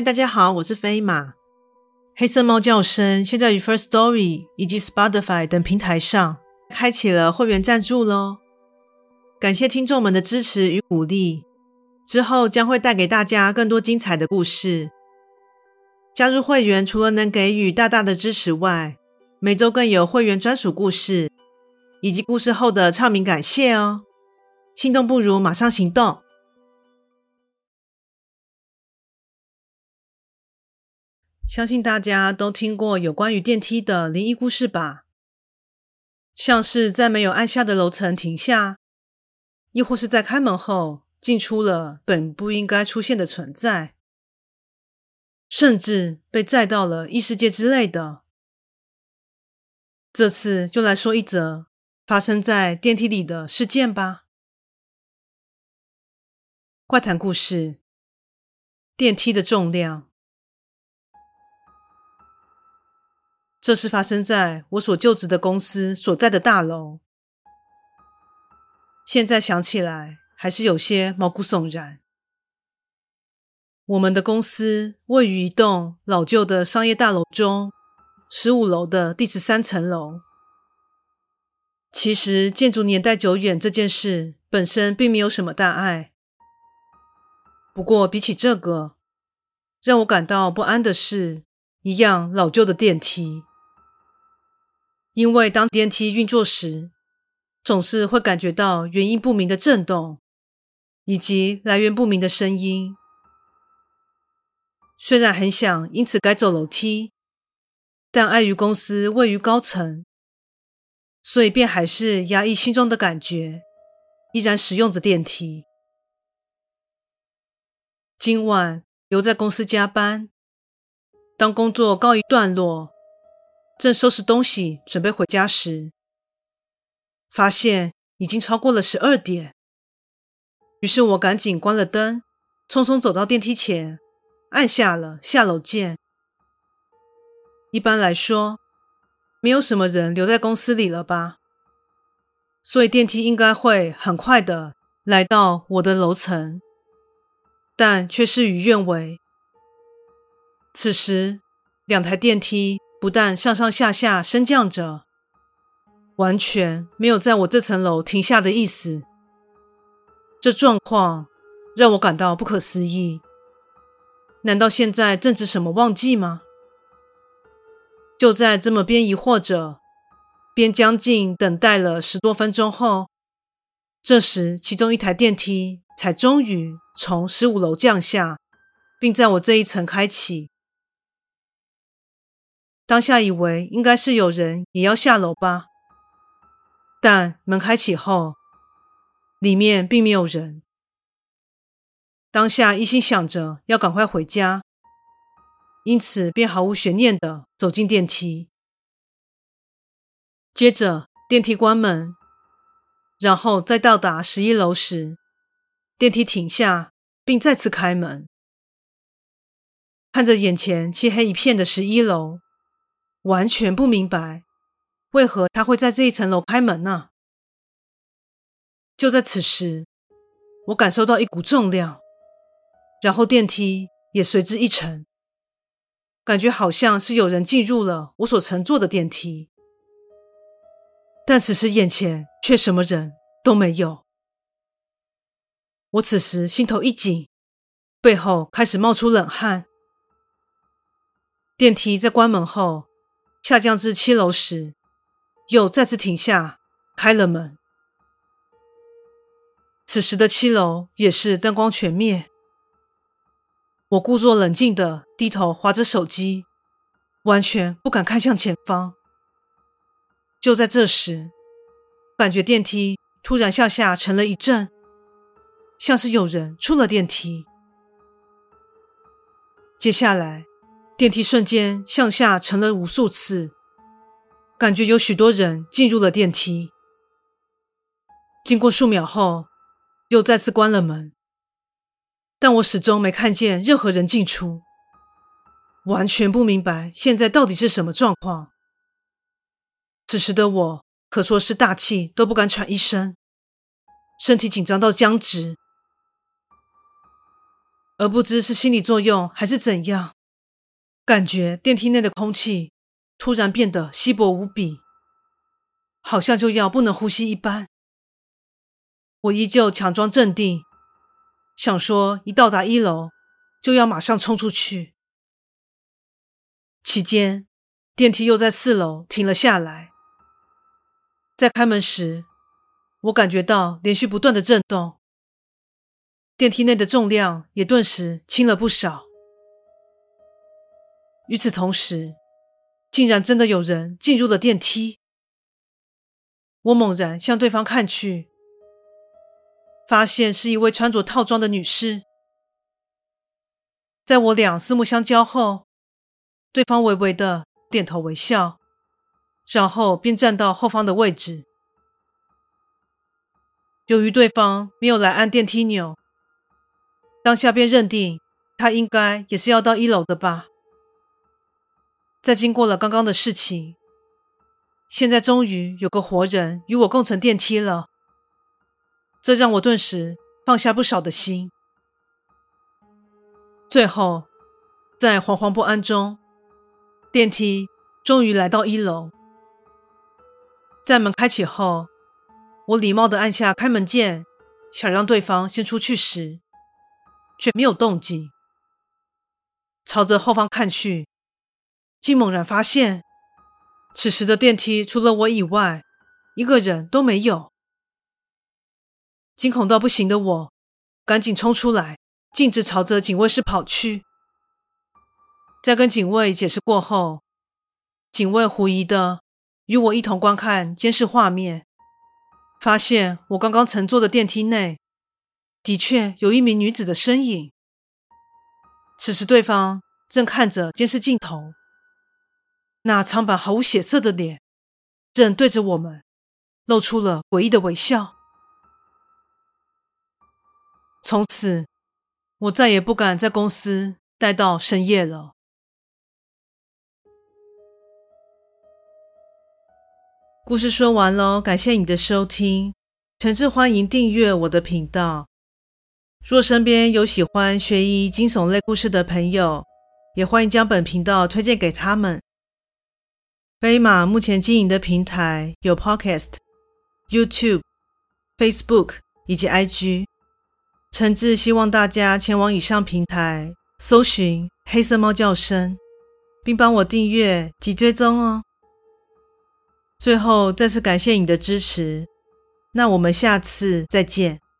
嗨，大家好，我是飞马。黑色猫叫声现在于 Firstory 以及 Spotify 等平台上开启了会员赞助咯，感谢听众们的支持与鼓励，之后将会带给大家更多精彩的故事。加入会员除了能给予大大的支持外，每周更有会员专属故事以及故事后的唱名感谢哦。心动不如马上行动。相信大家都听过有关于电梯的灵异故事吧？像是在没有按下的楼层停下，亦或是在开门后进出了本不应该出现的存在，甚至被载到了异世界之类的。这次就来说一则发生在电梯里的事件吧。怪谈故事：电梯的重量。这是发生在我所就职的公司所在的大楼。现在想起来还是有些毛骨悚然。我们的公司位于一栋老旧的商业大楼中，15楼的第13层楼。其实建筑年代久远这件事本身并没有什么大碍。不过比起这个，让我感到不安的是一样老旧的电梯。因为当电梯运作时，总是会感觉到原因不明的震动，以及来源不明的声音。虽然很想因此改走楼梯，但碍于公司位于高层，所以便还是压抑心中的感觉，依然使用着电梯。今晚留在公司加班，当工作告一段落，正收拾东西准备回家时，发现已经超过了12点。于是我赶紧关了灯，匆匆走到电梯前，按下了下楼键。一般来说，没有什么人留在公司里了吧，所以电梯应该会很快的来到我的楼层，但却事与愿违。此时2台电梯不但上上下下升降着，完全没有在我这层楼停下的意思。这状况让我感到不可思议。难道现在正值什么旺季吗？就在这么边疑惑着，边将近等待了10多分钟后，这时其中一台电梯才终于从15楼降下，并在我这一层开启。当下以为应该是有人也要下楼吧，但门开启后，里面并没有人。当下一心想着要赶快回家，因此便毫无悬念地走进电梯。接着电梯关门，然后在到达11楼时，电梯停下并再次开门。看着眼前漆黑一片的11楼，完全不明白为何他会在这一层楼开门呢？就在此时，我感受到一股重量，然后电梯也随之一沉，感觉好像是有人进入了我所乘坐的电梯。但此时眼前却什么人都没有。我此时心头一紧，背后开始冒出冷汗。电梯在关门后下降至7楼时，又再次停下，开了门。此时的7楼也是灯光全灭。我故作冷静地低头滑着手机，完全不敢看向前方。就在这时，感觉电梯突然向下沉了一阵，像是有人出了电梯。接下来电梯瞬间向下沉了无数次，感觉有许多人进入了电梯。经过数秒后，又再次关了门，但我始终没看见任何人进出，完全不明白现在到底是什么状况。此时的我可说是大气都不敢喘一声，身体紧张到僵直。 而不知是心理作用还是怎样，感觉电梯内的空气突然变得稀薄无比，好像就要不能呼吸一般。我依旧强装镇定，想说一到达1楼就要马上冲出去。期间，电梯又在4楼停了下来。在开门时，我感觉到连续不断的震动，电梯内的重量也顿时轻了不少。与此同时，竟然真的有人进入了电梯。我猛然向对方看去，发现是一位穿着套装的女士。在我俩四目相交后，对方微微的点头微笑，然后便站到后方的位置。由于对方没有来按电梯钮，当下便认定他应该也是要到1楼的吧。在经过了刚刚的事情，现在终于有个活人与我共乘电梯了，这让我顿时放下不少的心。最后，在惶惶不安中，电梯终于来到1楼。在门开启后，我礼貌地按下开门键，想让对方先出去时，却没有动静。朝着后方看去，竟猛然发现，此时的电梯除了我以外，一个人都没有。惊恐到不行的我，赶紧冲出来，径直朝着警卫室跑去。在跟警卫解释过后，警卫狐疑的与我一同观看监视画面，发现我刚刚乘坐的电梯内的确有一名女子的身影。此时对方正看着监视镜头，那苍白毫无血色的脸正对着我们露出了诡异的微笑。从此我再也不敢在公司待到深夜了。故事说完咯，感谢你的收听，诚挚欢迎订阅我的频道。若身边有喜欢悬疑惊悚类故事的朋友，也欢迎将本频道推荐给他们。飞马目前经营的平台有 Podcast、YouTube、Facebook 以及 IG， 诚挚希望大家前往以上平台搜寻黑色猫叫声，并帮我订阅及追踪哦。最后再次感谢你的支持，那我们下次再见。